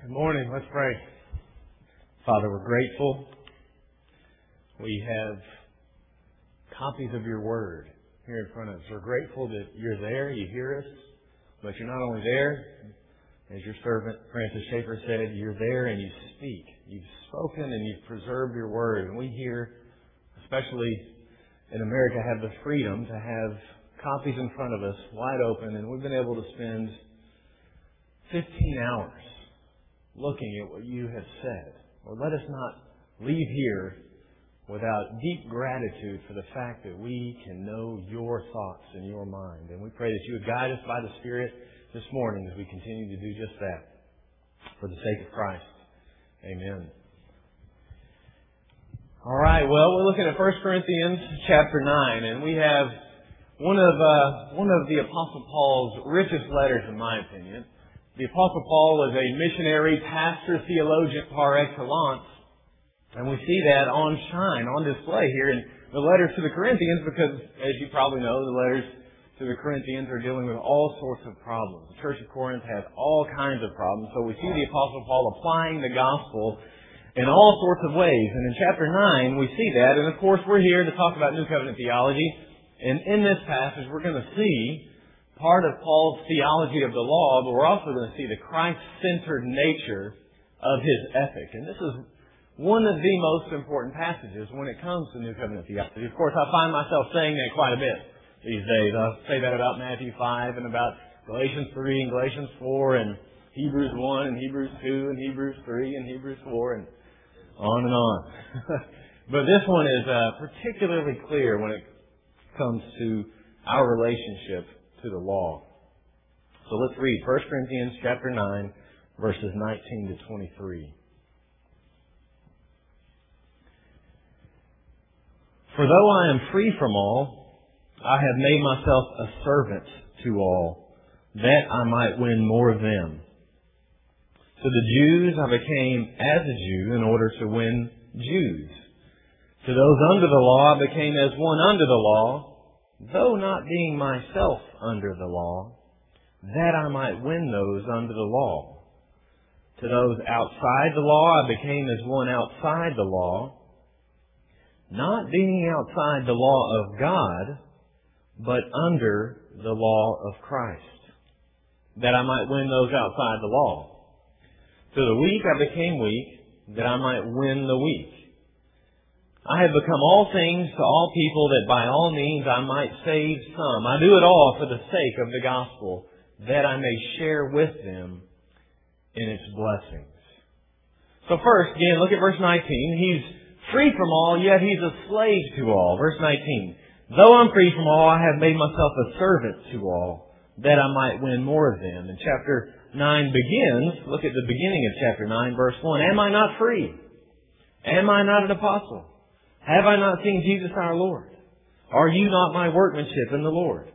Good morning. Let's pray. Father, we're grateful. We have copies of your word here in front of us. We're grateful that you're there, you hear us, but you're not only there, as your servant Francis Schaeffer said, you're there and you speak. You've spoken and you've preserved your word. And we here, especially in America, have the freedom to have copies in front of us, wide open, and we've been able to spend 15 hours looking at what you have said. Lord, let us not leave here without deep gratitude for the fact that we can know your thoughts and your mind. And we pray that you would guide us by the Spirit this morning as we continue to do just that for the sake of Christ. Amen. All right, well, we're looking at 1 Corinthians chapter 9, and we have one of the Apostle Paul's richest letters, in my opinion. The Apostle Paul was a missionary, pastor, theologian par excellence, and we see that on display here in the letters to the Corinthians because, as you probably know, the letters to the Corinthians are dealing with all sorts of problems. The Church of Corinth had all kinds of problems, so we see the Apostle Paul applying the gospel in all sorts of ways. And in chapter 9, we see that, and of course we're here to talk about New Covenant theology, and in this passage we're going to see part of Paul's theology of the law, but we're also going to see the Christ-centered nature of his ethic. And this is one of the most important passages when it comes to New Covenant theology. Of course, I find myself saying that quite a bit these days. I say that about Matthew 5 and about Galatians 3 and Galatians 4 and Hebrews 1 and Hebrews 2 and Hebrews 3 and Hebrews 4 and on and on. But this one is particularly clear when it comes to our relationship to the law. So let's read 1 Corinthians chapter 9, verses 19 to 23. For though I am free from all, I have made myself a servant to all, that I might win more of them. To the Jews I became as a Jew in order to win Jews. To those under the law I became as one under the law, though not being myself under the law, that I might win those under the law. To those outside the law I became as one outside the law, not being outside the law of God, but under the law of Christ, that I might win those outside the law. To the weak I became weak, that I might win the weak. I have become all things to all people, that by all means I might save some. I do it all for the sake of the gospel, that I may share with them in its blessings. So first, again, look at verse 19. He's free from all, yet he's a slave to all. Verse 19. Though I'm free from all, I have made myself a servant to all, that I might win more of them. And chapter 9 begins, look at the beginning of chapter 9, verse 1. Am I not free? Am I not an apostle? Have I not seen Jesus our Lord? Are you not my workmanship in the Lord?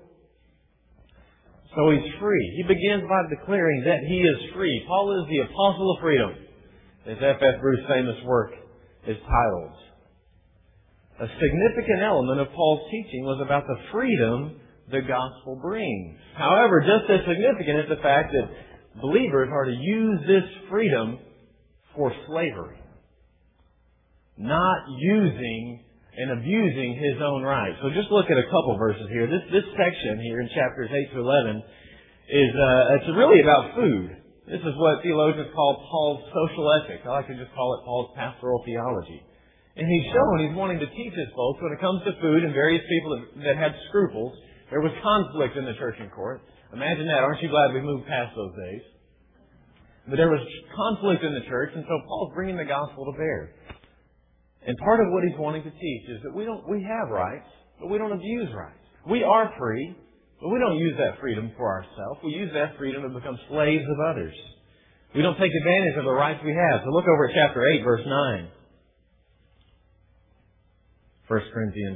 So he's free. He begins by declaring that he is free. Paul is the apostle of freedom, as F.F. Bruce's famous work is titled. A significant element of Paul's teaching was about the freedom the gospel brings. However, just as significant is the fact that believers are to use this freedom for slavery, not using and abusing his own rights. So just look at a couple verses here. This section here in chapters 8 to 11 is it's really about food. This is what theologians call Paul's social ethic. I like to just call it Paul's pastoral theology. And he's wanting to teach his folks when it comes to food and various people that had scruples. There was conflict in the church in Corinth. Imagine that. Aren't you glad we moved past those days? But there was conflict in the church, and so Paul's bringing the gospel to bear. And part of what he's wanting to teach is that we have rights, but we don't abuse rights. We are free, but we don't use that freedom for ourselves. We use that freedom to become slaves of others. We don't take advantage of the rights we have. So look over at chapter 8, verse 9. 1 Corinthians.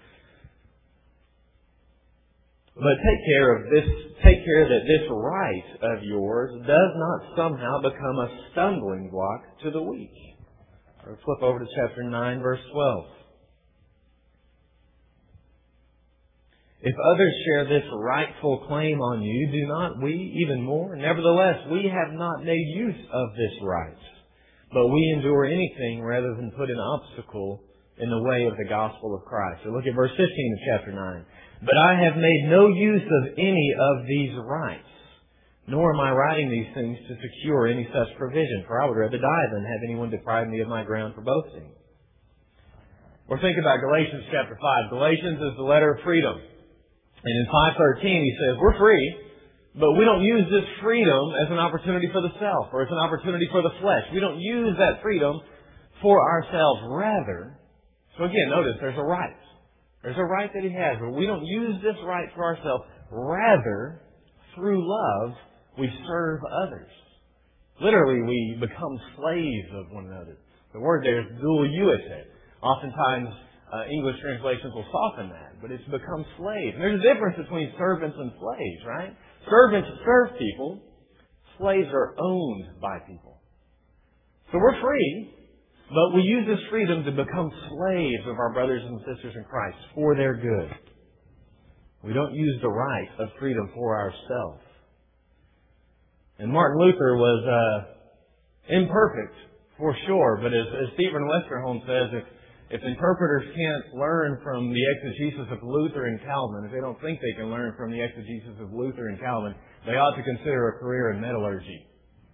But take care that this right of yours does not somehow become a stumbling block to the weak. Or flip over to chapter 9, verse 12. If others share this rightful claim on you, do not we even more? Nevertheless, we have not made use of this right, but we endure anything rather than put an obstacle in the way of the gospel of Christ. So look at verse 15 of chapter 9. But I have made no use of any of these rights, nor am I writing these things to secure any such provision, for I would rather die than have anyone deprive me of my ground for boasting. Or think about Galatians chapter 5. Galatians is the letter of freedom. And in 5:13 he says, we're free, but we don't use this freedom as an opportunity for the self or as an opportunity for the flesh. We don't use that freedom for ourselves. Rather, so again, notice there's a right. There's a right that he has, but we don't use this right for ourselves. Rather, through love, we serve others. Literally, we become slaves of one another. The word there is douliuete. Oftentimes, English translations will soften that, but it's become slaves. And there's a difference between servants and slaves, right? Servants serve people. Slaves are owned by people. So we're free, but we use this freedom to become slaves of our brothers and sisters in Christ for their good. We don't use the right of freedom for ourselves. And Martin Luther was imperfect, for sure, but as Stephen Westerholm says, if interpreters can't learn from the exegesis of Luther and Calvin, if they don't think they can learn from the exegesis of Luther and Calvin, they ought to consider a career in metallurgy.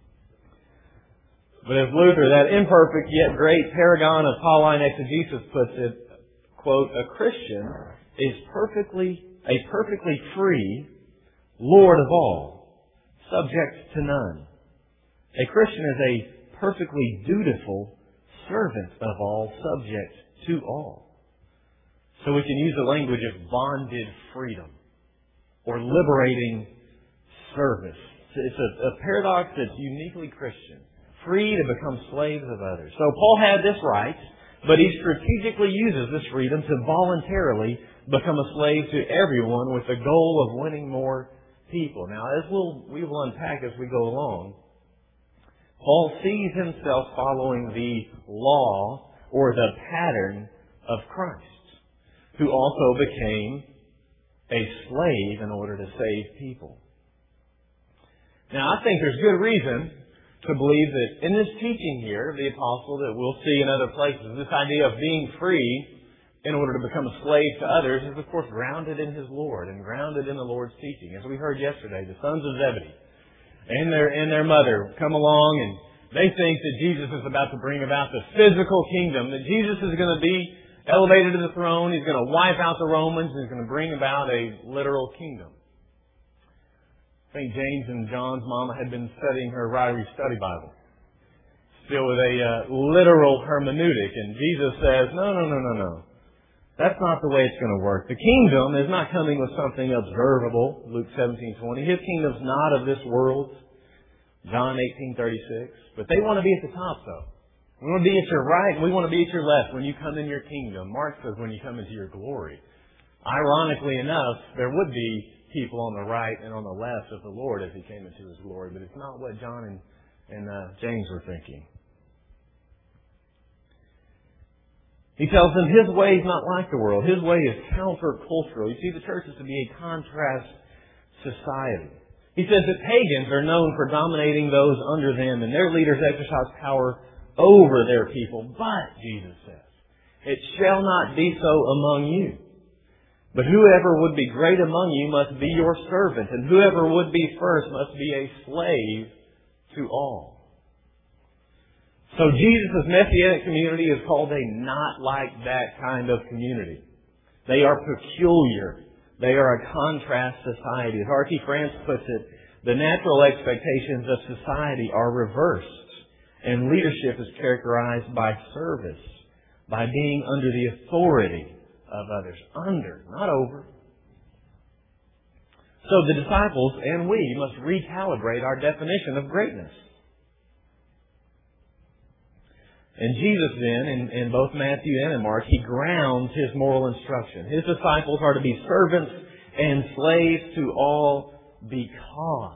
But as Luther, that imperfect yet great paragon of Pauline exegesis puts it, quote, a Christian is a perfectly free Lord of all, subject to none. A Christian is a perfectly dutiful servant of all, subject to all. So we can use the language of bonded freedom or liberating service. It's a paradox that's uniquely Christian. Free to become slaves of others. So Paul had this right, but he strategically uses this freedom to voluntarily become a slave to everyone with the goal of winning more people. Now, as we will unpack as we go along, Paul sees himself following the law or the pattern of Christ, who also became a slave in order to save people. Now, I think there's good reason to believe that in this teaching here of the apostle that we'll see in other places, this idea of being free in order to become a slave to others is, of course, grounded in his Lord and grounded in the Lord's teaching. As we heard yesterday, the sons of Zebedee and their mother come along and they think that Jesus is about to bring about the physical kingdom, that Jesus is going to be elevated to the throne, he's going to wipe out the Romans, he's going to bring about a literal kingdom. I think James and John's mama had been studying her Ryrie Study Bible, still with a literal hermeneutic, and Jesus says, no. That's not the way it's going to work. The kingdom is not coming with something observable, Luke 17:20. His kingdom's not of this world, John 18:36. But they want to be at the top, though. We want to be at your right, and we want to be at your left when you come in your kingdom. Mark says when you come into your glory. Ironically enough, there would be people on the right and on the left of the Lord as he came into his glory, but it's not what John and James were thinking. He tells them his way is not like the world. His way is countercultural. You see, the church is to be a contrast society. He says that pagans are known for dominating those under them, and their leaders exercise power over their people. But, Jesus says, it shall not be so among you. But whoever would be great among you must be your servant, and whoever would be first must be a slave to all. So Jesus' Messianic community is called a not like that kind of community. They are peculiar. They are a contrast society. As R.T. France puts it, the natural expectations of society are reversed, and leadership is characterized by service, by being under the authority of others. Under, not over. So the disciples and we must recalibrate our definition of greatness. And Jesus then, in both Matthew and in Mark, he grounds his moral instruction. His disciples are to be servants and slaves to all because,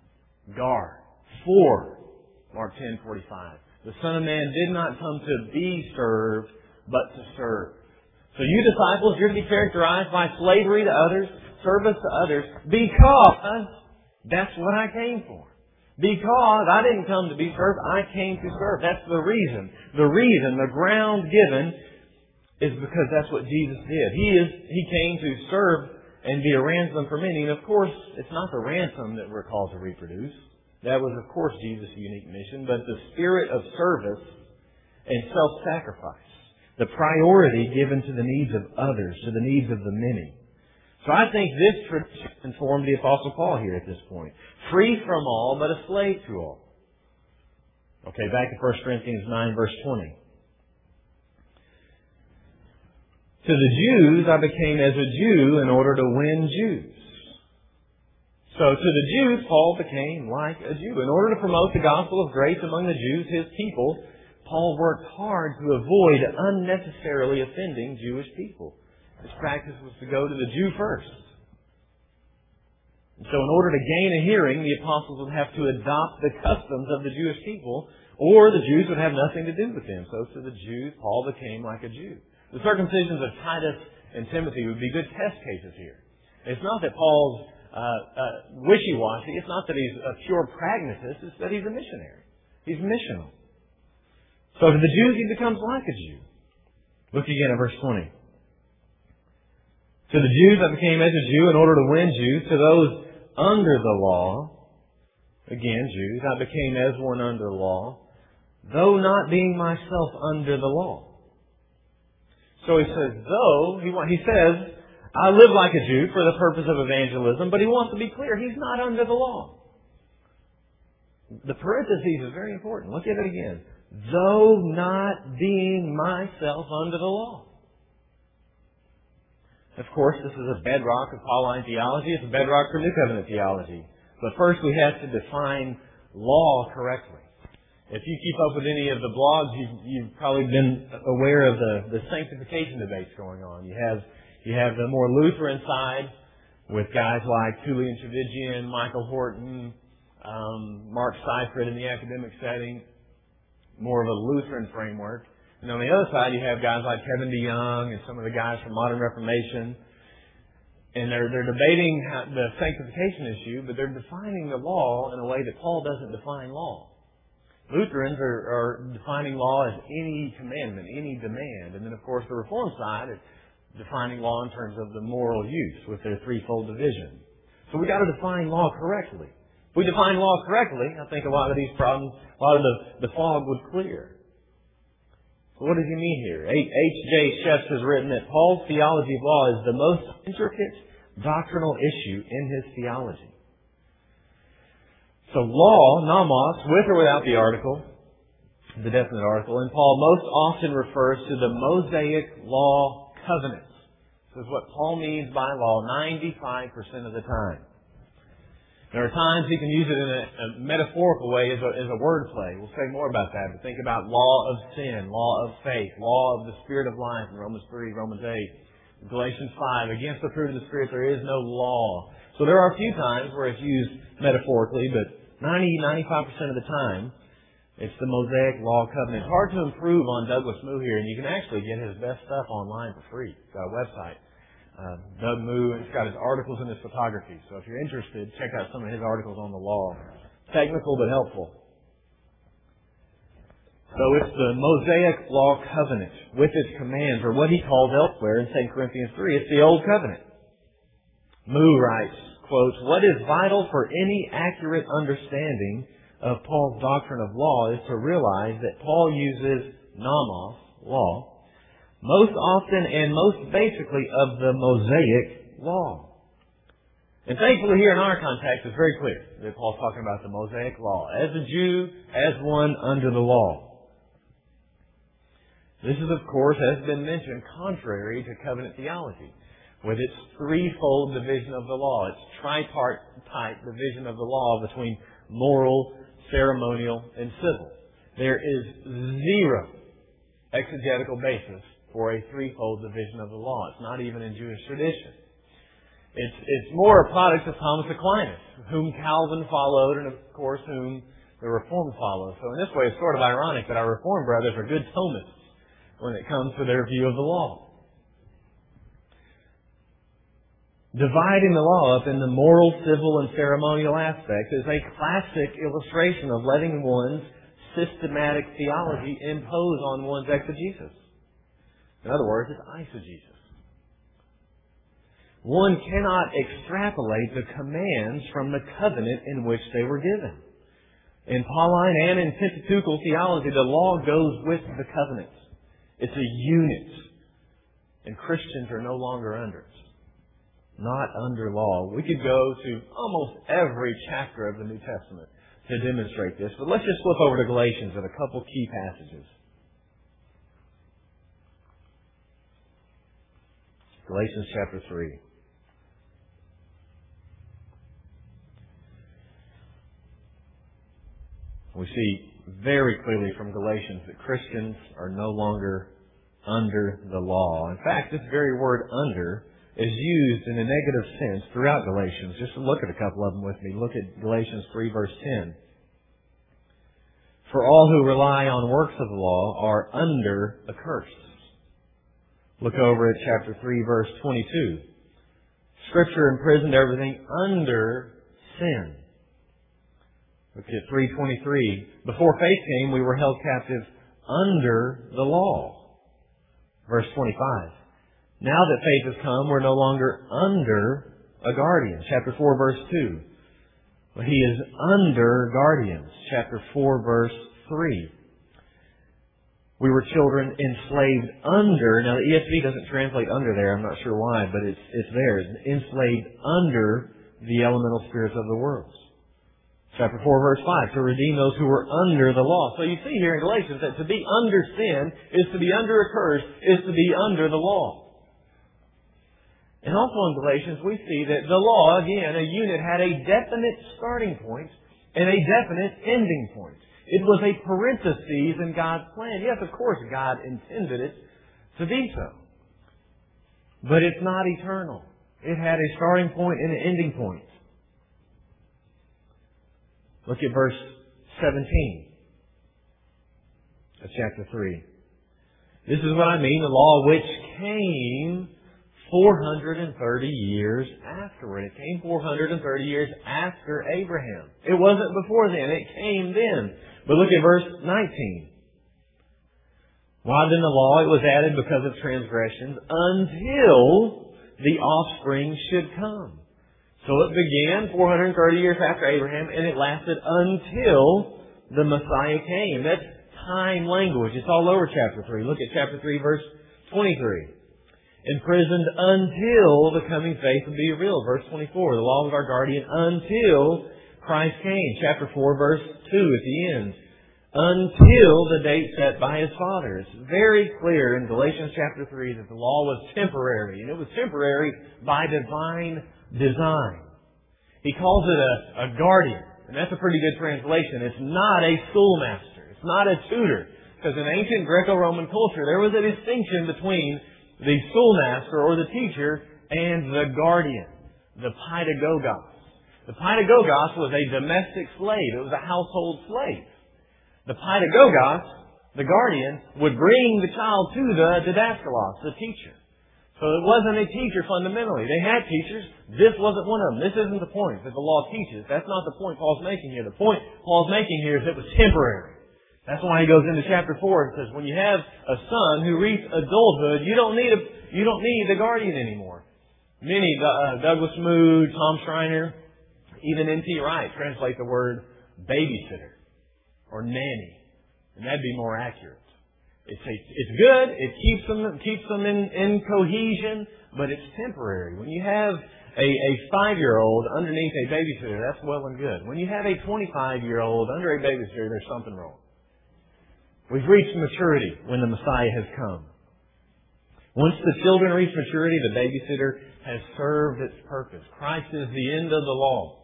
for, Mark 10:45. The Son of Man did not come to be served, but to serve. So you disciples, you're to be characterized by slavery to others, service to others, because that's what I came for. Because I didn't come to be served, I came to serve. That's the reason. The ground given is because that's what Jesus did. He came to serve and be a ransom for many. And of course, it's not the ransom that we're called to reproduce. That was, of course, Jesus' unique mission, but the spirit of service and self-sacrifice. The priority given to the needs of others, to the needs of the many. So I think this tradition informed the Apostle Paul here at this point. Free from all, but a slave to all. Okay, back to 1 Corinthians 9, verse 20. To the Jews I became as a Jew in order to win Jews. So to the Jews, Paul became like a Jew. In order to promote the gospel of grace among the Jews, his people, Paul worked hard to avoid unnecessarily offending Jewish people. His practice was to go to the Jew first. And so in order to gain a hearing, the apostles would have to adopt the customs of the Jewish people, or the Jews would have nothing to do with them. So to the Jews, Paul became like a Jew. The circumcisions of Titus and Timothy would be good test cases here. It's not that Paul's wishy-washy. It's not that he's a pure pragmatist. It's that he's a missionary. He's missional. So to the Jews, he becomes like a Jew. Look again at verse 20. To the Jews I became as a Jew in order to win Jews. To those under the law, again Jews, I became as one under the law, though not being myself under the law. So he says, he says, I live like a Jew for the purpose of evangelism, but he wants to be clear, he's not under the law. The parentheses is very important. Look at it again. Though not being myself under the law. Of course, this is a bedrock of Pauline theology. It's a bedrock for New Covenant theology. But first we have to define law correctly. If you keep up with any of the blogs, you've probably been aware of the sanctification debates going on. You have the more Lutheran side with guys like Tullian Tchividjian, Michael Horton, Mark Seifert in the academic setting, more of a Lutheran framework. And on the other side, you have guys like Kevin DeYoung and some of the guys from Modern Reformation. And they're debating the sanctification issue, but they're defining the law in a way that Paul doesn't define law. Lutherans are defining law as any commandment, any demand. And then, of course, the Reformed side is defining law in terms of the moral use with their threefold division. So we've got to define law correctly. If we define law correctly, I think a lot of these problems, a lot of the fog would clear. So what does he mean here? H.J. Shefts has written that Paul's theology of law is the most intricate doctrinal issue in his theology. So law, nomos, with or without the article, the definite article, and Paul most often refers to the Mosaic law covenants. This is what Paul means by law 95% of the time. There are times he can use it in a metaphorical way as a word play. We'll say more about that. But think about law of sin, law of faith, law of the Spirit of life in Romans 3, Romans 8, Galatians 5. Against the fruit of the Spirit there is no law. So there are a few times where it's used metaphorically, but 90-95% of the time it's the Mosaic Law Covenant. It's hard to improve on Douglas Moo here, and you can actually get his best stuff online for free. He's got a website. Doug Moo, and he's got his articles and his photography. So if you're interested, check out some of his articles on the law. Technical but helpful. So it's the Mosaic Law Covenant with its commands, or what he calls elsewhere in 2 Corinthians 3, it's the Old Covenant. Moo writes, quote, what is vital for any accurate understanding of Paul's doctrine of law is to realize that Paul uses nomos, law, most often and most basically of the Mosaic law. And thankfully here in our context it's very clear that Paul's talking about the Mosaic law as a Jew, as one under the law. This is, of course, as has been mentioned, contrary to covenant theology, with its threefold division of the law, its tripartite division of the law between moral, ceremonial, and civil. There is zero exegetical basis for a threefold division of the law. It's not even in Jewish tradition. It's more a product of Thomas Aquinas, whom Calvin followed, and of course whom the Reformed followed. So in this way, it's sort of ironic that our Reformed brothers are good Thomists when it comes to their view of the law. Dividing the law up in the moral, civil, and ceremonial aspects is a classic illustration of letting one's systematic theology impose on one's exegesis. In other words, it's eisegesis. One cannot extrapolate the commands from the covenant in which they were given. In Pauline and in Pentateuchal theology, the law goes with the covenant. It's a unit. And Christians are no longer under it. Not under law. We could go to almost every chapter of the New Testament to demonstrate this. But let's just flip over to Galatians at a couple key passages. Galatians chapter 3. We see very clearly from Galatians that Christians are no longer under the law. In fact, this very word under is used in a negative sense throughout Galatians. Just look at a couple of them with me. Look at Galatians 3 verse 10. For all who rely on works of the law are under a curse. Look over at chapter 3 verse 22. Scripture imprisoned everything under sin. Look at 3:23. Before faith came, we were held captive under the law. Verse 25. Now that faith has come, we're no longer under a guardian. Chapter 4, verse 2. Well, he is under guardians. Chapter 4, verse 3. We were children enslaved under. Now, the ESV doesn't translate under there. I'm not sure why, but it's there. It's enslaved under the elemental spirits of the world. Chapter 4, verse 5, to redeem those who were under the law. So you see here in Galatians that to be under sin is to be under a curse, is to be under the law. And also in Galatians we see that the law, again, a unit, had a definite starting point and a definite ending point. It was a parenthesis in God's plan. Yes, of course, God intended it to be so. But it's not eternal. It had a starting point and an ending point. Look at verse 17 of chapter 3. This is what I mean, the law which came 430 years afterward. It came 430 years after Abraham. It wasn't before then, it came then. But look at verse 19. Why then the law? It was added because of transgressions until the offspring should come. So it began 430 years after Abraham, and it lasted until the Messiah came. That's time language. It's all over chapter 3. Look at chapter 3, verse 23. Imprisoned until the coming faith would be revealed. Verse 24. The law was our guardian until Christ came. Chapter 4, verse 2 at the end. Until the date set by His Father. It's very clear in Galatians chapter 3 that the law was temporary. And it was temporary by divine design. He calls it a guardian. And that's a pretty good translation. It's not a schoolmaster. It's not a tutor. Because in ancient Greco-Roman culture, there was a distinction between the schoolmaster or the teacher and the guardian, the paidagogos. The paidagogos was a domestic slave. It was a household slave. The paidagogos, the guardian, would bring the child to the didaskalos, the teacher. So it wasn't a teacher fundamentally. They had teachers. This wasn't one of them. This isn't the point that the law teaches. That's not the point Paul's making here. The point Paul's making here is it was temporary. That's why he goes into chapter 4 and says, when you have a son who reaches adulthood, you don't need the guardian anymore. Many, Douglas Moo, Tom Schreiner, even N.T. Wright translate the word babysitter or nanny, and that'd be more accurate. It's good. It keeps them in cohesion, but it's temporary. When you have a 5-year-old underneath a babysitter, that's well and good. When you have a 25-year-old under a babysitter, there's something wrong. We've reached maturity when the Messiah has come. Once the children reach maturity, the babysitter has served its purpose. Christ is the end of the law.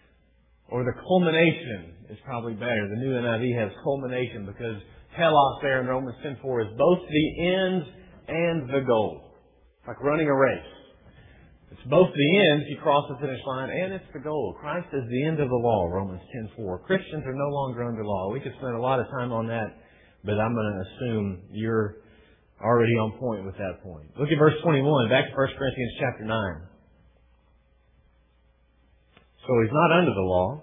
Or the culmination is probably better. The New NIV has culmination because telos there in Romans 10:4 is both the end and the goal. It's like running a race. It's both the end, if you cross the finish line, and it's the goal. Christ is the end of the law, Romans 10:4. Christians are no longer under law. We could spend a lot of time on that, but I'm going to assume you're already on point with that point. Look at verse 21, back to 1 Corinthians chapter 9. So he's not under the law.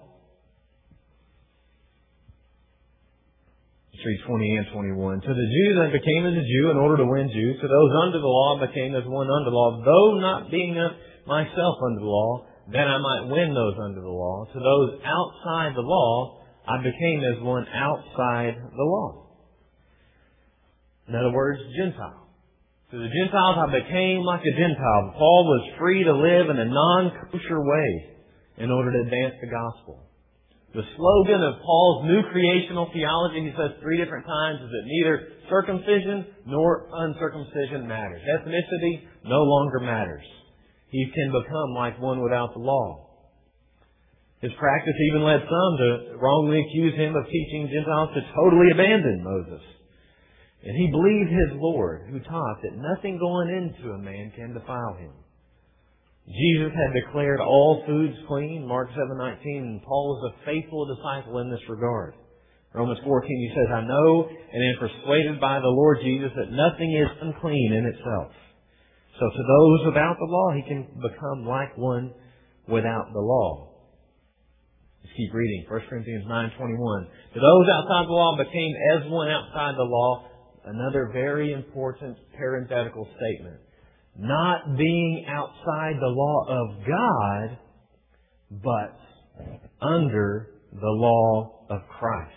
Let's read 20 and 21. To the Jews I became as a Jew in order to win Jews. To those under the law I became as one under the law, though not being myself under the law, that I might win those under the law. To those outside the law I became as one outside the law. In other words, Gentile. To the Gentiles I became like a Gentile. Paul was free to live in a non-kosher way in order to advance the gospel. The slogan of Paul's new creational theology, he says 3 different times, is that neither circumcision nor uncircumcision matters. Ethnicity no longer matters. He can become like one without the law. His practice even led some to wrongly accuse him of teaching Gentiles to totally abandon Moses. And he believed his Lord, who taught that nothing going into a man can defile him. Jesus had declared all foods clean, Mark 7:19, and Paul was a faithful disciple in this regard. Romans 14, he says, I know and am persuaded by the Lord Jesus that nothing is unclean in itself. So to those without the law, he can become like one without the law. Let's keep reading. 1 Corinthians 9:21. To those outside the law became as one outside the law. Another very important parenthetical statement. Not being outside the law of God, but under the law of Christ.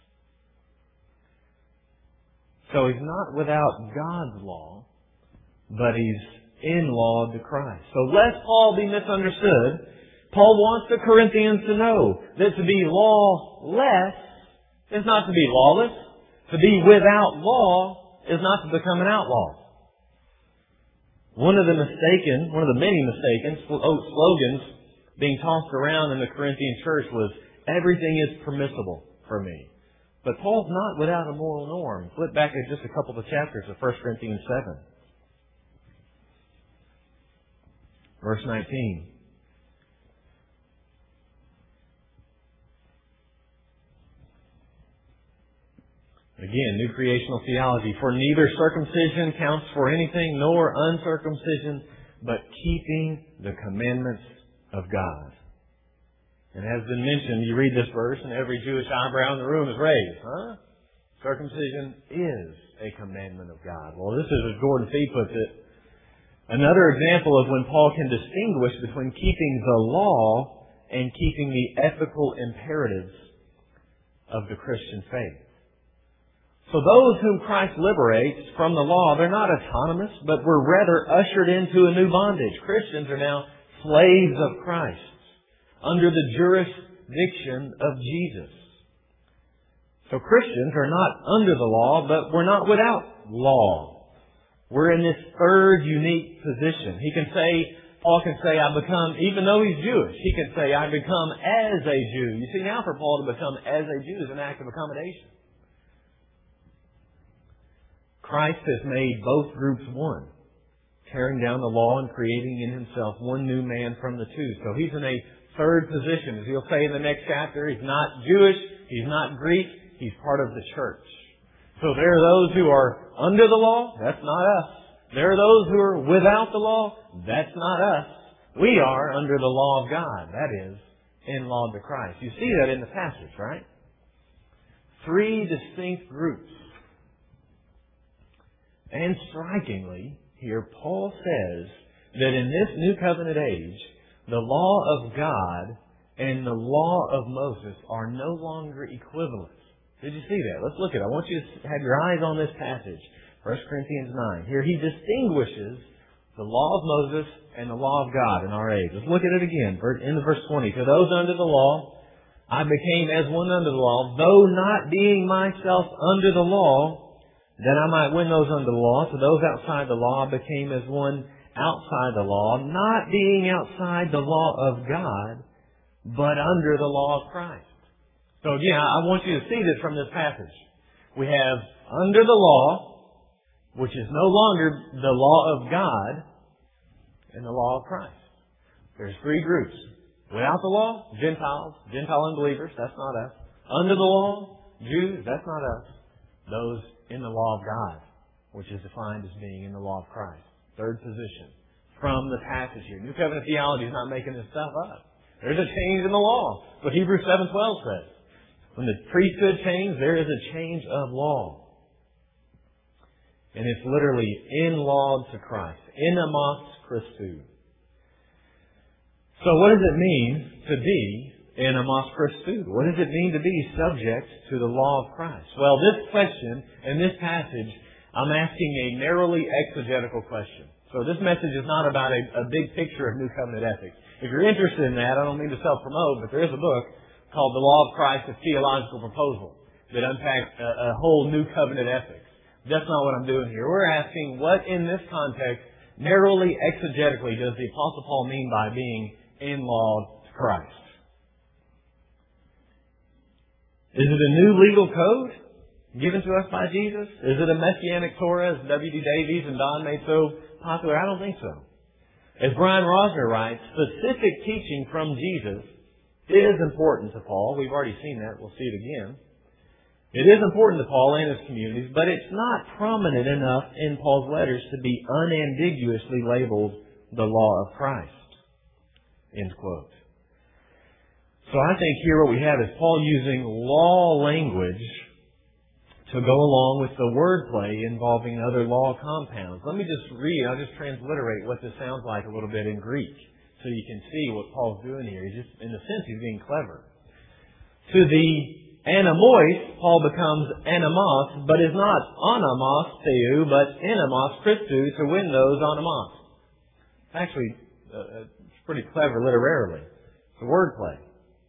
So he's not without God's law, but he's in law to Christ. So lest Paul be misunderstood, Paul wants the Corinthians to know that to be lawless is not to be lawless. To be without law is not to become an outlaw. One of the many mistaken slogans being tossed around in the Corinthian church was, everything is permissible for me. But Paul's not without a moral norm. Flip back at just a couple of chapters of 1 Corinthians 7. Verse 19. Again, new creational theology. For neither circumcision counts for anything, nor uncircumcision, but keeping the commandments of God. And as been mentioned, you read this verse and every Jewish eyebrow in the room is raised. Huh? Circumcision is a commandment of God. Well, this is, as Gordon Fee puts it, another example of when Paul can distinguish between keeping the law and keeping the ethical imperatives of the Christian faith. So those whom Christ liberates from the law, they're not autonomous, but we're rather ushered into a new bondage. Christians are now slaves of Christ, under the jurisdiction of Jesus. So Christians are not under the law, but we're not without law. We're in this third unique position. Paul can say, I become, even though he's Jewish, he can say, I become as a Jew. You see, now for Paul to become as a Jew is an act of accommodation. Christ has made both groups one, tearing down the law and creating in himself one new man from the two. So he's in a third position. As he'll say in the next chapter, he's not Jewish, he's not Greek, he's part of the church. So there are those who are under the law, that's not us. There are those who are without the law, that's not us. We are under the law of God, that is, in law to Christ. You see that in the passage, right? 3 distinct groups. And strikingly, here Paul says that in this New Covenant age, the law of God and the law of Moses are no longer equivalent. Did you see that? Let's look at it. I want you to have your eyes on this passage. 1 Corinthians 9. Here he distinguishes the law of Moses and the law of God in our age. Let's look at it again. In verse 20. To those under the law, I became as one under the law, though not being myself under the law, that I might win those under the law. To those outside the law, I became as one outside the law, not being outside the law of God, but under the law of Christ. So again, I want you to see this from this passage. We have under the law, which is no longer the law of God, and the law of Christ. There's 3 groups. Without the law, Gentiles, Gentile unbelievers, that's not us. Under the law, Jews, that's not us. Those in the law of God, which is defined as being in the law of Christ. Third position from the passage here. New Covenant theology is not making this stuff up. There's a change in the law. That's what Hebrews 7:12 says. When the priesthood changed, there is a change of law. And it's literally in law to Christ. Enamos Christou. So what does it mean to be enamos Christou? What does it mean to be subject to the law of Christ? Well, this question and this passage, I'm asking a narrowly exegetical question. So this message is not about a big picture of New Covenant ethics. If you're interested in that, I don't mean to self-promote, but there is a book called The Law of Christ, a Theological Proposal, that unpacks a whole New Covenant ethics. That's not what I'm doing here. We're asking what in this context, narrowly exegetically, does the Apostle Paul mean by being in law to Christ? Is it a new legal code given to us by Jesus? Is it a Messianic Torah, as W.D. Davies and Don made so popular? I don't think so. As Brian Rosner writes, specific teaching from Jesus is important to Paul. We've already seen that. We'll see it again. It is important to Paul and his communities, but it's not prominent enough in Paul's letters to be unambiguously labeled the law of Christ. End quote. So I think here what we have is Paul using law language to go along with the wordplay involving other law compounds. Let me just read, I'll just transliterate what this sounds like a little bit in Greek so you can see what Paul's doing here. He's just, in a sense, he's being clever. To the anamois, Paul becomes anamos, but is not anamos theou, but enamos Christou, to win those anamos. Actually, it's pretty clever literarily. It's a wordplay.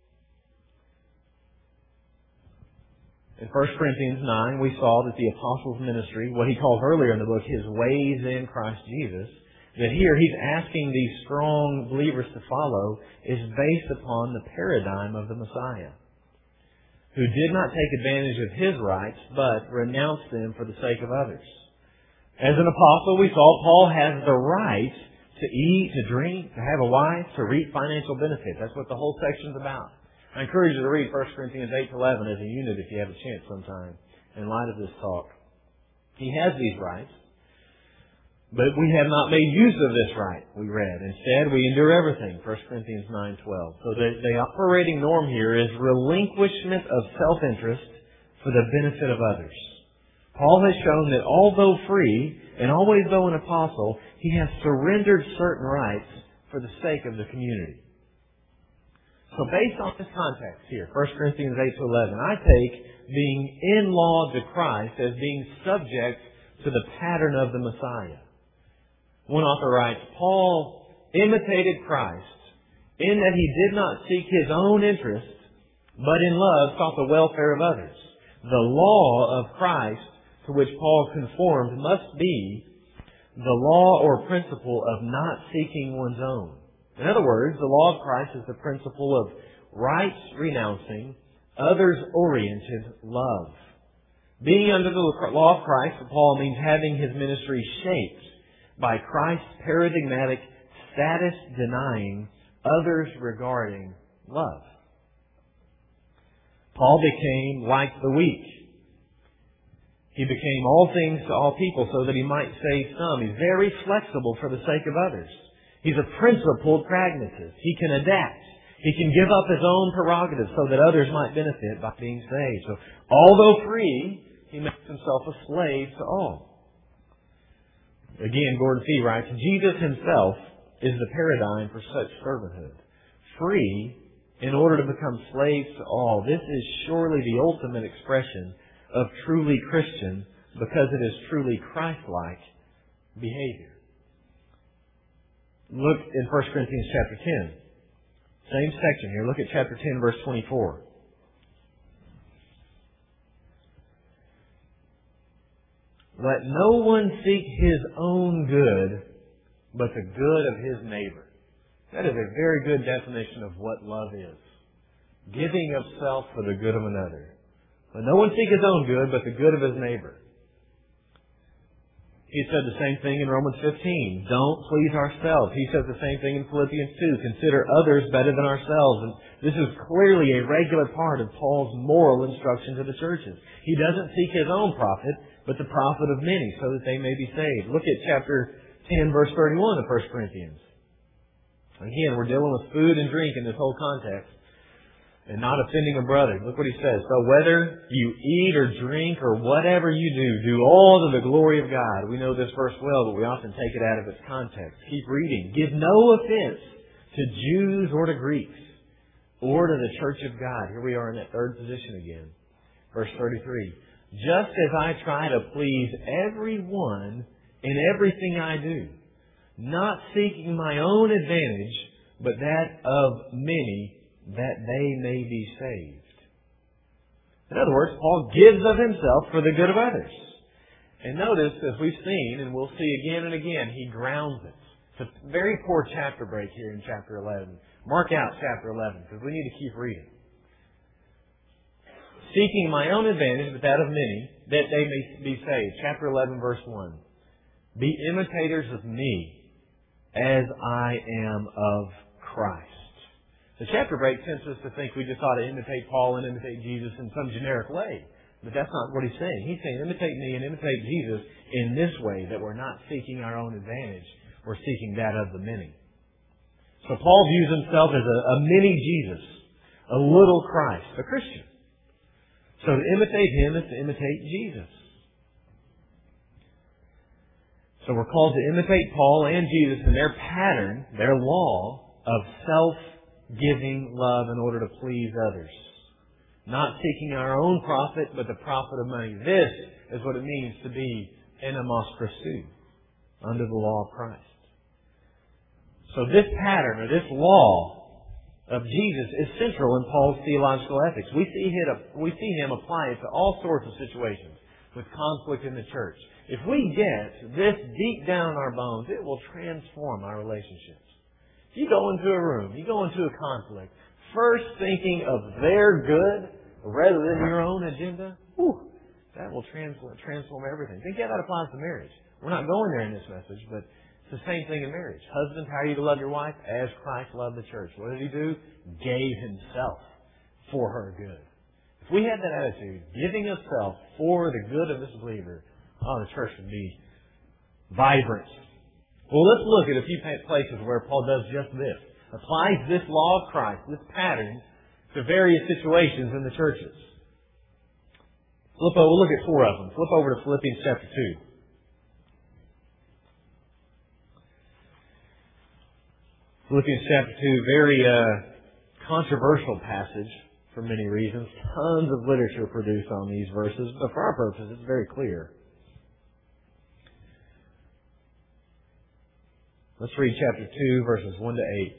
In 1 Corinthians 9, we saw that the apostles' ministry, what he calls earlier in the book, his ways in Christ Jesus, that here he's asking these strong believers to follow, is based upon the paradigm of the Messiah, who did not take advantage of his rights, but renounced them for the sake of others. As an apostle, we saw Paul has the right to eat, to drink, to have a wife, to reap financial benefits. That's what the whole section's about. I encourage you to read 1 Corinthians 8-11 as a unit if you have a chance sometime in light of this talk. He has these rights, but we have not made use of this right, we read. Instead, we endure everything, 1 Corinthians 9:12. So the operating norm here is relinquishment of self-interest for the benefit of others. Paul has shown that although free, and always though an apostle, he has surrendered certain rights for the sake of the community. So based on this context here, 1 Corinthians 8-11, I take being in law to Christ as being subject to the pattern of the Messiah. One author writes, Paul imitated Christ in that he did not seek his own interest, but in love sought the welfare of others. The law of Christ to which Paul conformed must be the law or principle of not seeking one's own. In other words, the law of Christ is the principle of rights-renouncing, others-oriented love. Being under the law of Christ for Paul means having his ministry shaped by Christ's paradigmatic, status-denying, others-regarding love. Paul became like the weak. He became all things to all people so that he might save some. He's very flexible for the sake of others. He's a principled pragmatist. He can adapt. He can give up his own prerogatives so that others might benefit by being saved. So, although free, he makes himself a slave to all. Again, Gordon Fee writes, Jesus himself is the paradigm for such servanthood. Free in order to become slaves to all. This is surely the ultimate expression of truly Christian because it is truly Christ-like behavior. Look in 1 Corinthians chapter 10. Same section here. Look at chapter 10, verse 24. Let no one seek his own good, but the good of his neighbor. That is a very good definition of what love is. Giving of self for the good of another. Let no one seek his own good, but the good of his neighbor. He said the same thing in Romans 15. Don't please ourselves. He says the same thing in Philippians 2. Consider others better than ourselves. And this is clearly a regular part of Paul's moral instruction to the churches. He doesn't seek his own profit, but the profit of many, so that they may be saved. Look at chapter 10, verse 31 of 1 Corinthians. Again, we're dealing with food and drink in this whole context and not offending a brother. Look what he says. So whether you eat or drink or whatever you do all to the glory of God. We know this verse well, but we often take it out of its context. Keep reading. Give no offense to Jews or to Greeks or to the church of God. Here we are in that third position again. Verse 33. Just as I try to please everyone in everything I do, not seeking my own advantage, but that of many, that they may be saved. In other words, Paul gives of himself for the good of others. And notice, as we've seen, and we'll see again and again, he grounds it. It's a very poor chapter break here in chapter 11. Mark out chapter 11, because we need to keep reading. Seeking my own advantage, but that of many, that they may be saved. Chapter 11, verse 1. Be imitators of me, as I am of Christ. The chapter break tempts us to think we just ought to imitate Paul and imitate Jesus in some generic way. But that's not what he's saying. He's saying imitate me and imitate Jesus in this way, that we're not seeking our own advantage. We're seeking that of the many. So Paul views himself as a mini Jesus, a little Christ, a Christian. So to imitate him is to imitate Jesus. So we're called to imitate Paul and Jesus in their pattern, their law of self-giving love in order to please others. Not seeking our own profit, but the profit of money. This is what it means to be enamos Christou, under the law of Christ. So this pattern, or this law of Jesus, is central in Paul's theological ethics. We see him apply it to all sorts of situations with conflict in the church. If we get this deep down in our bones, it will transform our relationships. If you go into a room, you go into a conflict, first thinking of their good rather than your own agenda, that will transform everything. Think how that applies to marriage. We're not going there in this message, but it's the same thing in marriage. Husbands, how are you to love your wife? As Christ loved the church. What did He do? Gave Himself for her good. If we had that attitude, giving Himself for the good of this believer, the church would be vibrant. Well, let's look at a few places where Paul does just this. Applies this law of Christ, this pattern, to various situations in the churches. We'll look at 4 of them. Flip over to Philippians chapter 2. Philippians chapter 2, very controversial passage for many reasons. Tons of literature produced on these verses, but for our purposes, it's very clear. Let's read chapter 2, verses 1 to 8.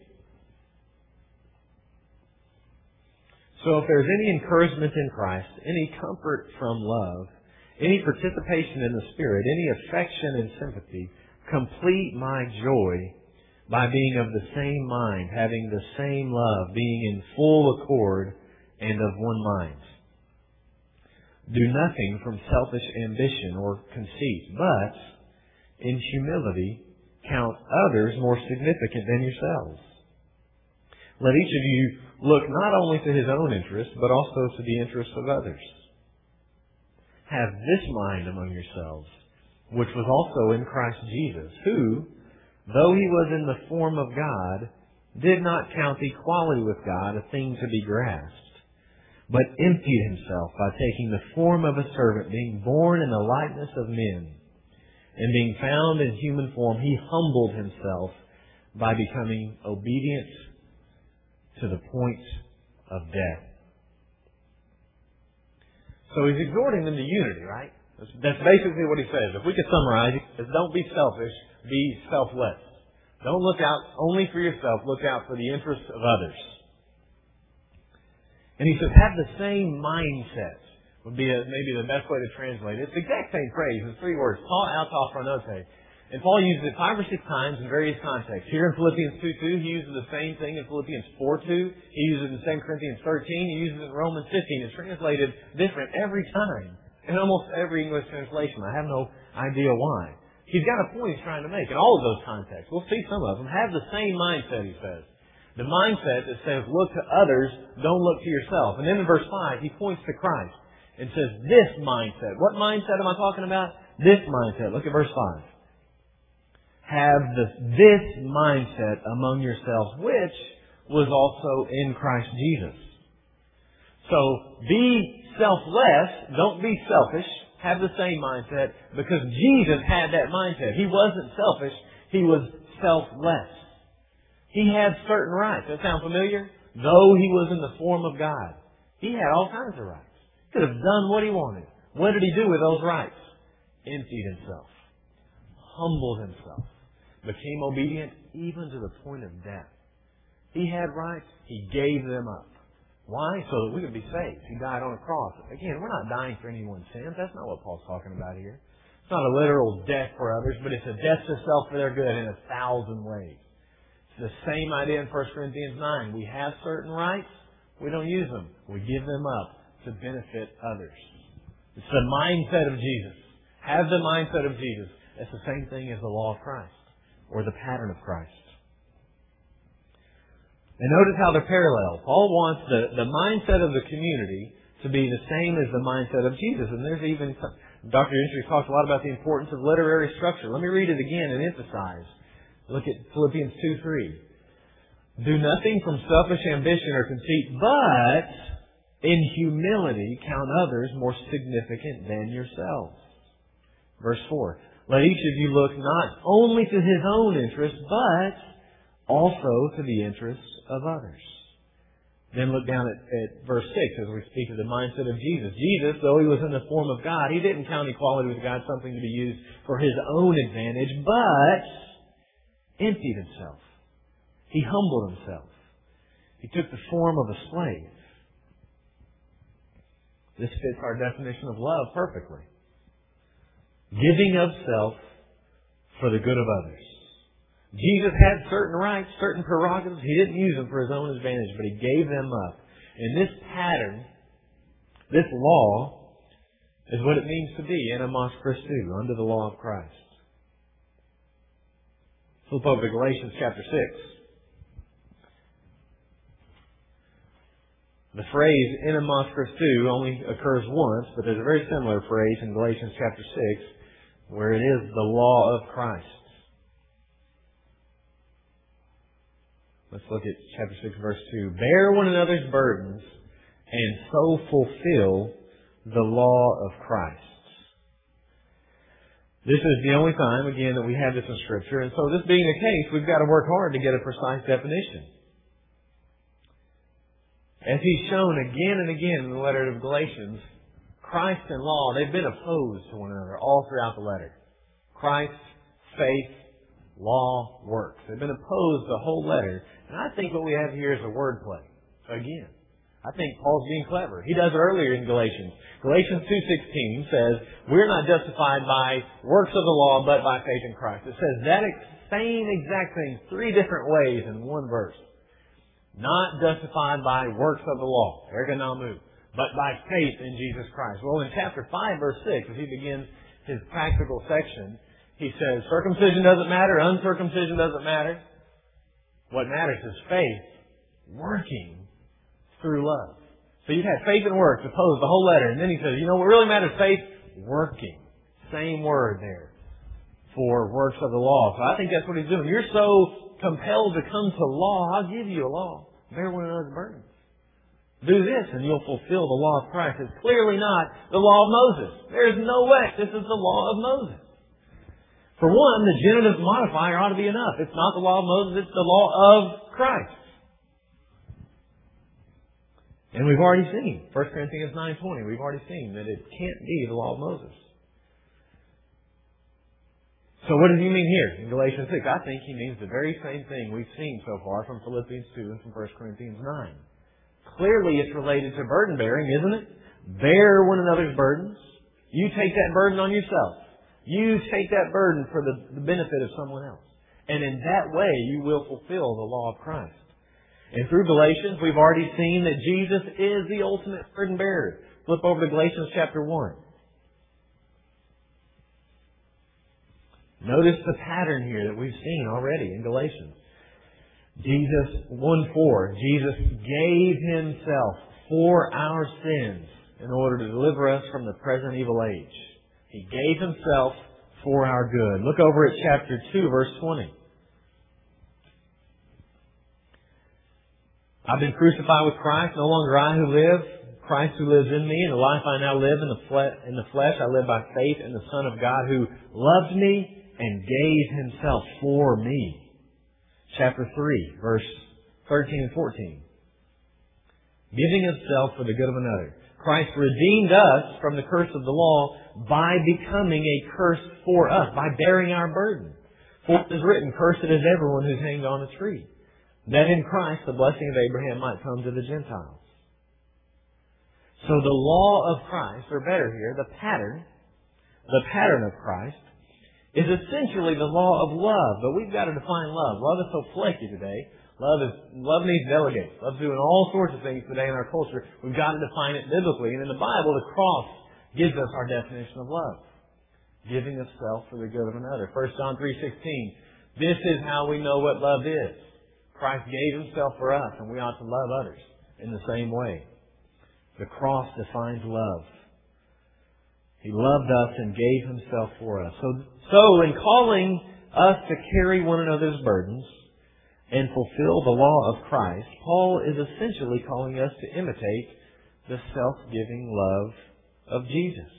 So if there's any encouragement in Christ, any comfort from love, any participation in the Spirit, any affection and sympathy, complete my joy by being of the same mind, having the same love, being in full accord and of one mind. Do nothing from selfish ambition or conceit, but in humility count others more significant than yourselves. Let each of you look not only to his own interests, but also to the interests of others. Have this mind among yourselves, which was also in Christ Jesus, who, though He was in the form of God, did not count equality with God a thing to be grasped, but emptied Himself by taking the form of a servant, being born in the likeness of men. And being found in human form, He humbled Himself by becoming obedient to the point of death. So he's exhorting them to unity, right? That's basically what he says. If we could summarize it, it's don't be selfish, be selfless. Don't look out only for yourself, look out for the interests of others. And he says, have the same mindset, would be maybe the best way to translate it. It's the exact same phrase. It's 3 words. Paul auto phronote. And Paul uses it 5 or 6 times in various contexts. Here in Philippians 2:2, he uses the same thing in Philippians 4:2. He uses it in 2 Corinthians 13. He uses it in Romans 15. It's translated different every time in almost every English translation. I have no idea why. He's got a point he's trying to make in all of those contexts. We'll see some of them. Have the same mindset, he says. The mindset that says, look to others, don't look to yourself. And then in verse 5, he points to Christ and says, this mindset. What mindset am I talking about? This mindset. Look at verse 5. have this mindset among yourselves, which was also in Christ Jesus. So be selfless, don't be selfish, have the same mindset, because Jesus had that mindset. He wasn't selfish, He was selfless. He had certain rights. That sound familiar? Though He was in the form of God, He had all kinds of rights. He could have done what He wanted. What did He do with those rights? Emptied Himself. Humbled Himself. Became obedient even to the point of death. He had rights. He gave them up. Why? So that we could be saved. He died on a cross. Again, we're not dying for anyone's sins. That's not what Paul's talking about here. It's not a literal death for others, but it's a death to self for their good in 1,000 ways. It's the same idea in 1 Corinthians 9. We have certain rights. We don't use them. We give them up to benefit others. It's the mindset of Jesus. Have the mindset of Jesus. It's the same thing as the law of Christ or the pattern of Christ. And notice how they're parallel. Paul wants the mindset of the community to be the same as the mindset of Jesus. And there's even, Dr. Gentry talks a lot about the importance of literary structure. Let me read it again and emphasize. Look at Philippians 2:3. Do nothing from selfish ambition or conceit, but in humility count others more significant than yourselves. Verse 4. Let each of you look not only to his own interest, but also to the interests of others. Then look down at verse 6 as we speak of the mindset of Jesus. Jesus, though He was in the form of God, He didn't count equality with God something to be used for His own advantage, but emptied Himself. He humbled Himself. He took the form of a slave. This fits our definition of love perfectly. Giving of self for the good of others. Jesus had certain rights, certain prerogatives. He didn't use them for His own advantage, but He gave them up. And this pattern, this law, is what it means to be enamos Christou, under the law of Christ. Flip over to Galatians chapter 6. The phrase enamos Christou only occurs once, but there's a very similar phrase in Galatians chapter 6 where it is the law of Christ. Let's look at chapter 6, verse 2. Bear one another's burdens and so fulfill the law of Christ. This is the only time, again, that we have this in Scripture. And so this being the case, we've got to work hard to get a precise definition. As He's shown again and again in the letter of Galatians, Christ and law, they've been opposed to one another all throughout the letter. Christ, faith, law, works. They've been opposed the whole letter. And I think what we have here is a wordplay. Again, I think Paul's being clever. He does it earlier in Galatians. Galatians 2:16 says, we're not justified by works of the law, but by faith in Christ. It says that same exact thing 3 different ways in one verse. Not justified by works of the law, ergonomu, but by faith in Jesus Christ. Well, in chapter 5, verse 6, as he begins his practical section, he says, circumcision doesn't matter, uncircumcision doesn't matter. What matters is faith working through love. So you've had faith and works opposed the whole letter. And then he says, you know what really matters? Faith working. Same word there for works of the law. So I think that's what he's doing. You're so compelled to come to law, I'll give you a law. Bear one another's burdens. Do this and you'll fulfill the law of Christ. It's clearly not the law of Moses. There's no way. This is the law of Moses. For one, the genitive modifier ought to be enough. It's not the law of Moses, it's the law of Christ. And we've already seen, 1 Corinthians 9:20, we've already seen that it can't be the law of Moses. So what does he mean here in Galatians 6? I think he means the very same thing we've seen so far from Philippians 2 and from 1 Corinthians 9. Clearly it's related to burden bearing, isn't it? Bear one another's burdens. You take that burden on yourself. You take that burden for the benefit of someone else. And in that way, you will fulfill the law of Christ. And through Galatians, we've already seen that Jesus is the ultimate burden bearer. Flip over to Galatians chapter 1. Notice the pattern here that we've seen already in Galatians. Jesus, 1:4, Jesus gave Himself for our sins in order to deliver us from the present evil age. He gave Himself for our good. Look over at chapter 2, verse 20. I've been crucified with Christ, no longer I who live, Christ who lives in me, and the life I now live in the flesh, I live by faith in the Son of God who loved me and gave Himself for me. Chapter 3, verse 13 and 14. Giving Himself for the good of another. Christ redeemed us from the curse of the law by becoming a curse for us, by bearing our burden. For it is written, cursed is everyone who's hanged on a tree, that in Christ the blessing of Abraham might come to the Gentiles. So the law of Christ, or better here, the pattern of Christ, is essentially the law of love. But we've got to define love. Love is so flaky today. Love needs delegates. Love's doing all sorts of things today in our culture. We've got to define it biblically. And in the Bible, the cross gives us our definition of love. Giving of self for the good of another. 1 John 3:16. This is how we know what love is. Christ gave Himself for us, and we ought to love others in the same way. The cross defines love. He loved us and gave Himself for us. So in calling us to carry one another's burdens and fulfill the law of Christ, Paul is essentially calling us to imitate the self-giving love of Jesus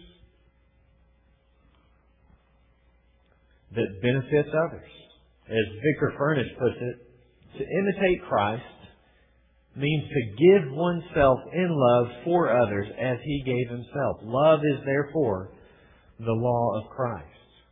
that benefits others. As Victor Furnish puts it, to imitate Christ means to give oneself in love for others as He gave Himself. Love is therefore the law of Christ.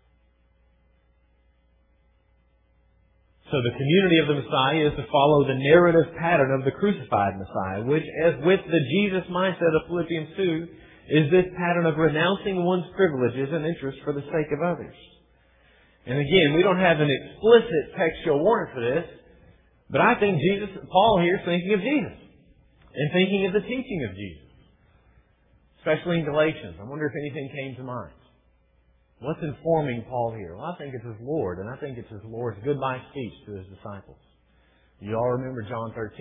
So the community of the Messiah is to follow the narrative pattern of the crucified Messiah, which, as with the Jesus mindset of Philippians 2, is this pattern of renouncing one's privileges and interests for the sake of others. And again, we don't have an explicit textual warrant for this, but I think Paul here is thinking of Jesus and thinking of the teaching of Jesus, especially in Galatians. I wonder if anything came to mind. What's informing Paul here? Well, I think it's his Lord, and I think it's his Lord's goodbye speech to His disciples. You all remember John 13.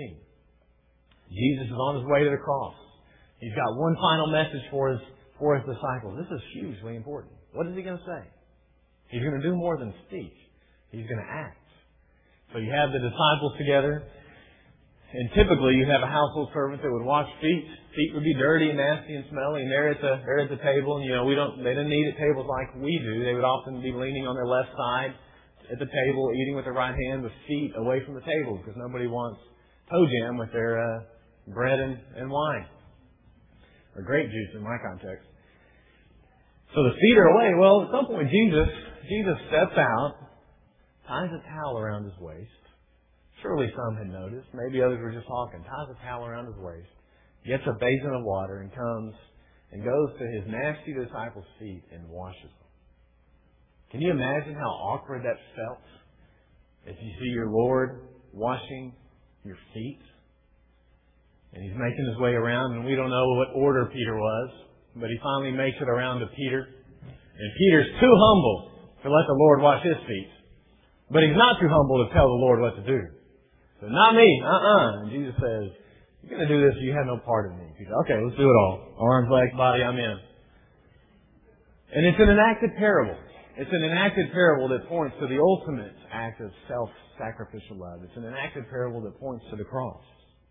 Jesus is on His way to the cross. He's got one final message for His disciples. This is hugely important. What is He going to say? He's going to do more than speak. He's going to act. So you have the disciples together, and typically you have a household servant that would wash feet. Feet would be dirty and nasty and smelly, and they're at the table, and they didn't eat at tables like we do. They would often be leaning on their left side at the table, eating with their right hand with feet away from the table, because nobody wants toe jam with their bread and wine. Or grape juice in my context. So the feet are away. Well, at some point Jesus steps out, ties a towel around His waist. Surely some had noticed. Maybe others were just talking. Ties a towel around His waist, gets a basin of water, and comes and goes to His nasty disciples' feet and washes them. Can you imagine how awkward that felt if you see your Lord washing your feet? And He's making His way around, and we don't know what order Peter was, but He finally makes it around to Peter. And Peter's too humble to let the Lord wash his feet. But he's not too humble to tell the Lord what to do. So, not me. And Jesus says, you're going to do this, you have no part in me. He says, okay, let's do it all. Arms, legs, body, I'm in. And it's an enacted parable. It's an enacted parable that points to the ultimate act of self-sacrificial love. It's an enacted parable that points to the cross.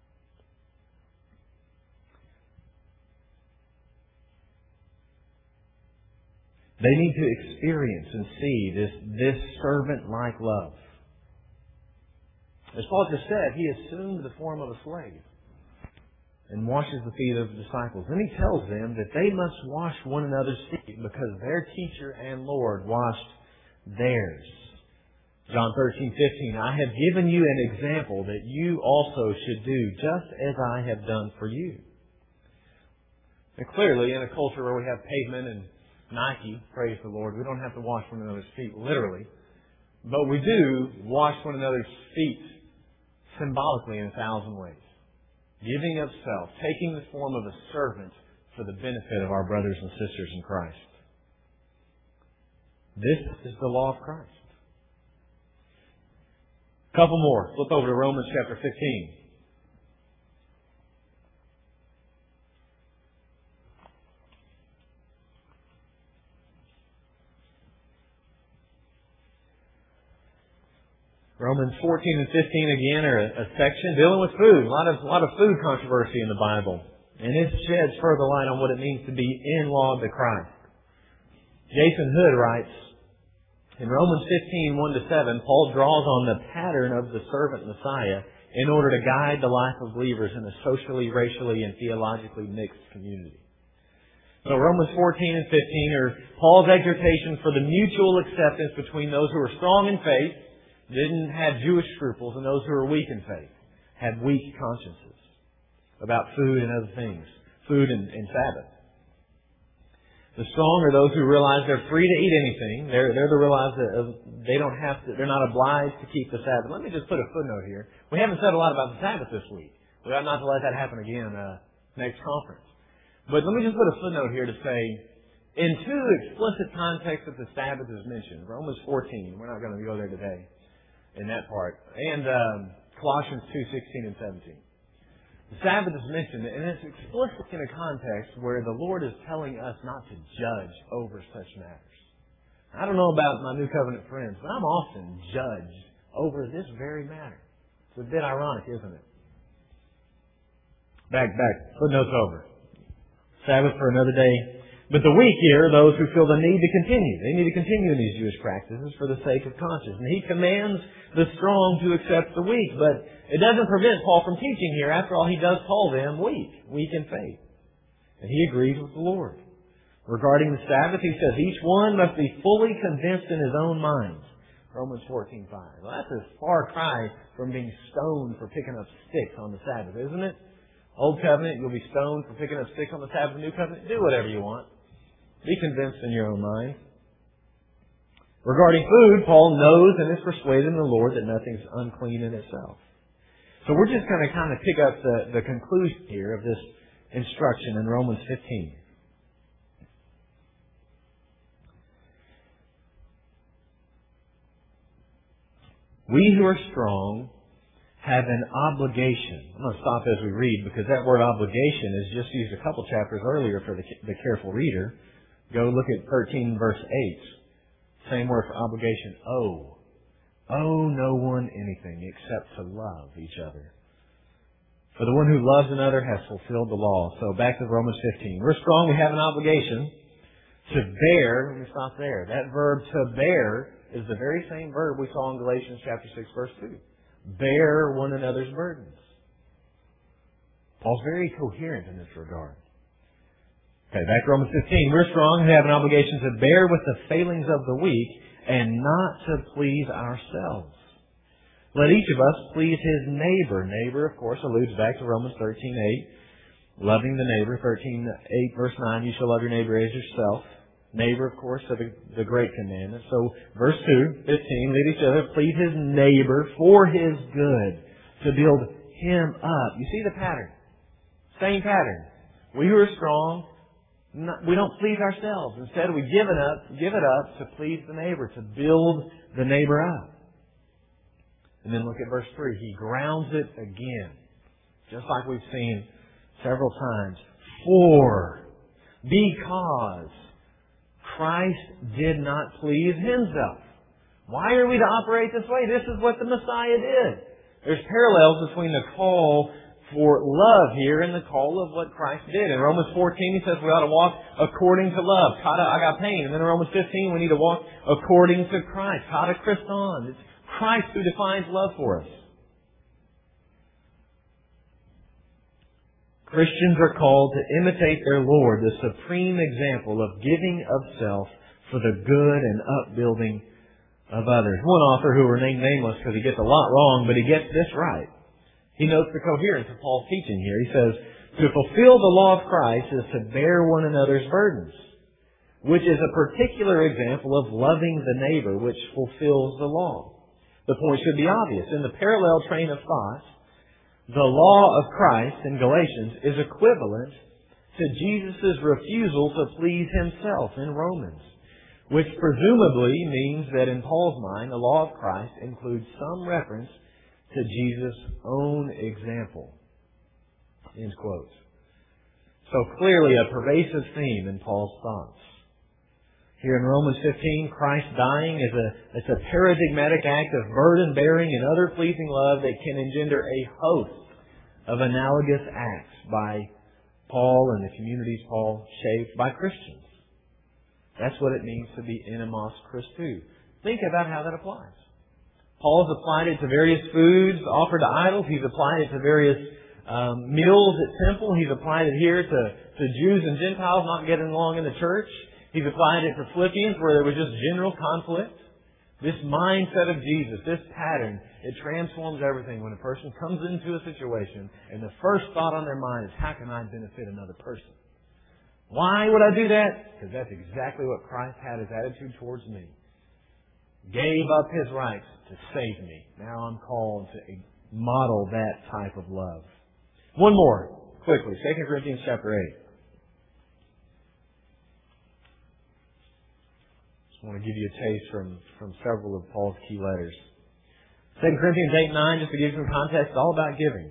They need to experience and see this servant-like love. As Paul just said, He assumed the form of a slave and washes the feet of the disciples. Then He tells them that they must wash one another's feet because their teacher and Lord washed theirs. John 13:15, I have given you an example that you also should do just as I have done for you. And clearly, in a culture where we have pavement and Nike, praise the Lord, we don't have to wash one another's feet literally. But we do wash one another's feet symbolically in 1,000 ways. Giving of self, taking the form of a servant for the benefit of our brothers and sisters in Christ. This is the law of Christ. A couple more. Flip over to Romans chapter 15. Romans 14 and 15 again are a section dealing with food. A lot of food controversy in the Bible. And it sheds further light on what it means to be in law to Christ. Jason Hood writes, in Romans 15, 1-7, Paul draws on the pattern of the servant Messiah in order to guide the life of believers in a socially, racially, and theologically mixed community. So Romans 14 and 15 are Paul's exhortation for the mutual acceptance between those who are strong in faith, didn't have Jewish scruples, and those who are weak in faith, had weak consciences about food and other things, food and Sabbath. The strong are those who realize they're free to eat anything. They're to realize that they don't have to, they're not obliged to keep the Sabbath. Let me just put a footnote here. We haven't said a lot about the Sabbath this week. We ought not to let that happen again next conference. But let me just put a footnote here to say, in two explicit contexts that the Sabbath is mentioned, Romans 14, we're not going to go there today in that part, and Colossians 2:16 and 17. The Sabbath is mentioned, and it's explicit in a context where the Lord is telling us not to judge over such matters. I don't know about my New Covenant friends, but I'm often judged over this very matter. It's a bit ironic, isn't it? Back. Footnotes over. Sabbath for another day. But the weak here are those who feel the need to continue. They need to continue in these Jewish practices for the sake of conscience. And he commands the strong to accept the weak. But it doesn't prevent Paul from teaching here. After all, he does call them weak in faith. And he agrees with the Lord. Regarding the Sabbath, he says, each one must be fully convinced in his own mind. Romans 14:5. Well, that's a far cry from being stoned for picking up sticks on the Sabbath, isn't it? Old Covenant, you'll be stoned for picking up sticks on the Sabbath. New Covenant, do whatever you want. Be convinced in your own mind. Regarding food, Paul knows and is persuaded in the Lord that nothing's unclean in itself. So we're just going to kind of pick up the conclusion here of this instruction in Romans 15. We who are strong have an obligation. I'm going to stop as we read because that word obligation is just used a couple chapters earlier for the careful reader. Go look at 13 verse 8. Same word for obligation. Owe no one anything except to love each other. For the one who loves another has fulfilled the law. So back to Romans 15. We're strong. We have an obligation to bear. Let me stop there. That verb to bear is the very same verb we saw in Galatians chapter 6 verse 2. Bear one another's burdens. Paul's very coherent in this regard. Okay, back to Romans 15. We're strong and have an obligation to bear with the failings of the weak and not to please ourselves. Let each of us please his neighbor. Neighbor, of course, alludes back to Romans 13:8. Loving the neighbor. 13:8 verse 9. You shall love your neighbor as yourself. Neighbor, of course, to the great commandment. So, verse 2, 15, let each other please his neighbor for his good, to build him up. You see the pattern? Same pattern. We who are strong, we don't please ourselves. Instead, we give it up to please the neighbor, to build the neighbor up. And then look at verse 3. He grounds it again, just like we've seen several times. Because Christ did not please himself. Why are we to operate this way? This is what the Messiah did. There's parallels between the call for love here and the call of what Christ did. In Romans 14, he says we ought to walk according to love. Kata agapein. And then in Romans 15, we need to walk according to Christ. Kata Christon. It's Christ who defines love for us. Christians are called to imitate their Lord, the supreme example of giving of self for the good and upbuilding of others. One author who will remain nameless because he gets a lot wrong, but he gets this right. He notes the coherence of Paul's teaching here. He says, to fulfill the law of Christ is to bear one another's burdens, which is a particular example of loving the neighbor, which fulfills the law. The point should be obvious. In the parallel train of thought, the law of Christ in Galatians is equivalent to Jesus' refusal to please himself in Romans, which presumably means that in Paul's mind, the law of Christ includes some reference to Jesus' own example. End quote. So clearly a pervasive theme in Paul's thoughts. Here in Romans 15, Christ dying is a paradigmatic act of burden-bearing and other-pleasing love that can engender a host of analogous acts by Paul and the communities Paul shaped by Christians. That's what it means to be enemos Christou. Think about how that applies. Paul's applied it to various foods offered to idols. He's applied it to various meals at temple. He's applied it here to Jews and Gentiles not getting along in the church. He's applied it to Philippians where there was just general conflict. This mindset of Jesus, this pattern, it transforms everything when a person comes into a situation and the first thought on their mind is, how can I benefit another person? Why would I do that? Because that's exactly what Christ had his attitude towards me. Gave up his rights to save me. Now I'm called to model that type of love. One more, quickly. 2 Corinthians chapter 8. I want to give you a taste from several of Paul's key letters. 2 Corinthians 8:9, just to give you some context, it's all about giving.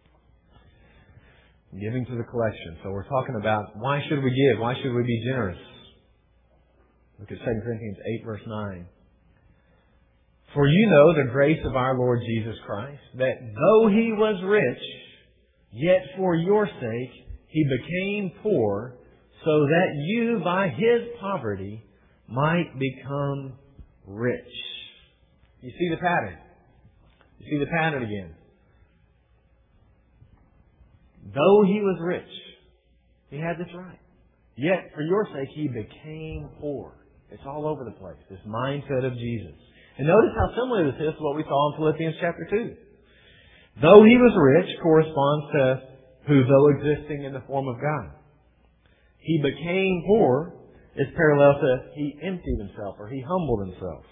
Giving to the collection. So we're talking about why should we give? Why should we be generous? Look at 2 Corinthians 8 verse 9. For you know the grace of our Lord Jesus Christ, that though He was rich, yet for your sake He became poor, so that you by His poverty might become rich. You see the pattern. You see the pattern again. Though He was rich, He had this right. Yet for your sake He became poor. It's all over the place. This mindset of Jesus. And notice how similar this is to what we saw in Philippians chapter 2. Though He was rich corresponds to who, though existing in the form of God. He became poor is parallel to He emptied Himself or He humbled Himself.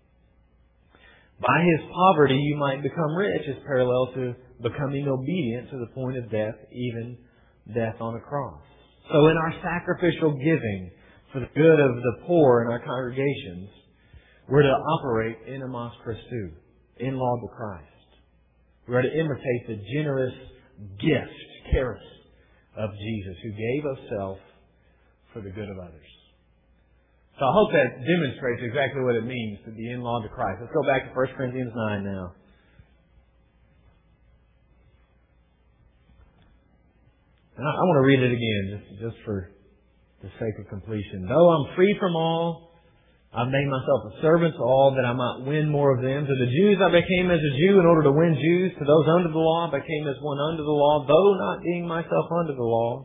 By His poverty you might become rich is parallel to becoming obedient to the point of death, even death on a cross. So in our sacrificial giving for the good of the poor in our congregations, we're to operate enemos Christou, in law to Christ. We're to imitate the generous gift, charis, of Jesus, who gave Himself for the good of others. So I hope that demonstrates exactly what it means to be in law to Christ. Let's go back to 1 Corinthians 9 now. And I want to read it again, just for the sake of completion. Though I'm free from all, I've made myself a servant to all that I might win more of them. To the Jews I became as a Jew in order to win Jews. To those under the law I became as one under the law, though not being myself under the law,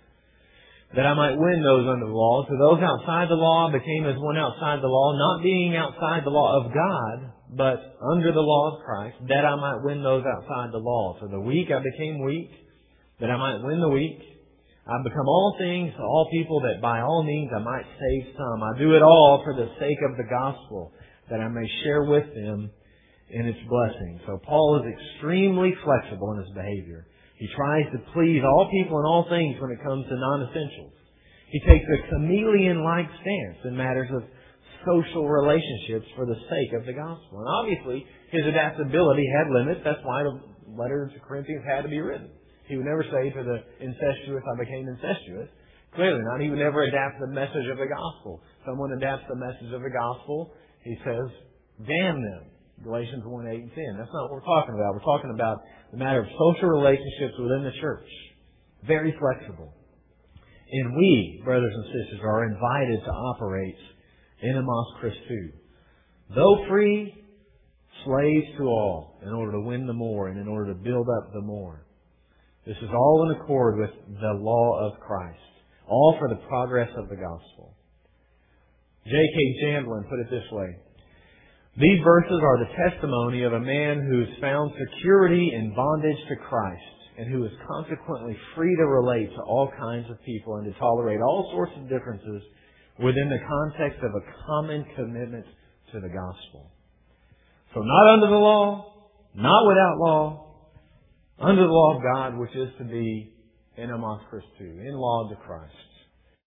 that I might win those under the law. To those outside the law I became as one outside the law, not being outside the law of God, but under the law of Christ, that I might win those outside the law. To the weak I became weak, that I might win the weak. I've become all things to all people, that by all means I might save some. I do it all for the sake of the gospel, that I may share with them in its blessing. So Paul is extremely flexible in his behavior. He tries to please all people and all things when it comes to non-essentials. He takes a chameleon-like stance in matters of social relationships for the sake of the gospel. And obviously, his adaptability had limits. That's why the letter to Corinthians had to be written. He would never say to the incestuous, I became incestuous. Clearly not. He would never adapt the message of the gospel. Someone adapts the message of the gospel, he says, damn them. Galatians 1, 8, and 10. That's not what we're talking about. We're talking about the matter of social relationships within the church. Very flexible. And we, brothers and sisters, are invited to operate enemos Christou. Though free, slaves to all, in order to win the more and in order to build up the more. This is all in accord with the law of Christ. All for the progress of the gospel. J.K. Chamberlain put it this way. These verses are the testimony of a man who has found security in bondage to Christ and who is consequently free to relate to all kinds of people and to tolerate all sorts of differences within the context of a common commitment to the gospel. So not under the law, not without law, under the law of God, which is to be enemos Christou, in law to Christ.